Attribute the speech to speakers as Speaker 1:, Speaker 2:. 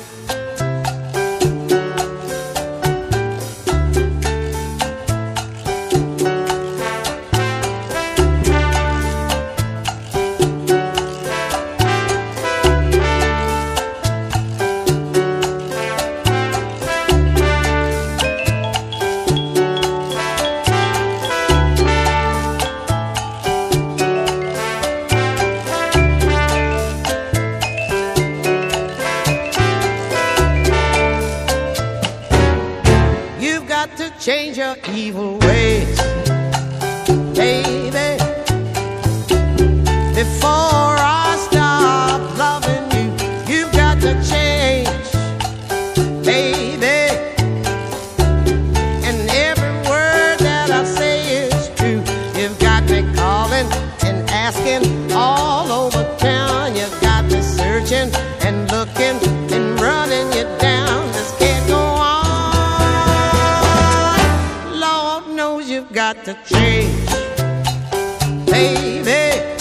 Speaker 1: To change your evil ways, baby, before I stop loving you. You've got to change, baby, and every word that I say is true. You've got me calling and asking all over town. You've got me searching and looking and running you down. This can't go on. You've got to change, baby.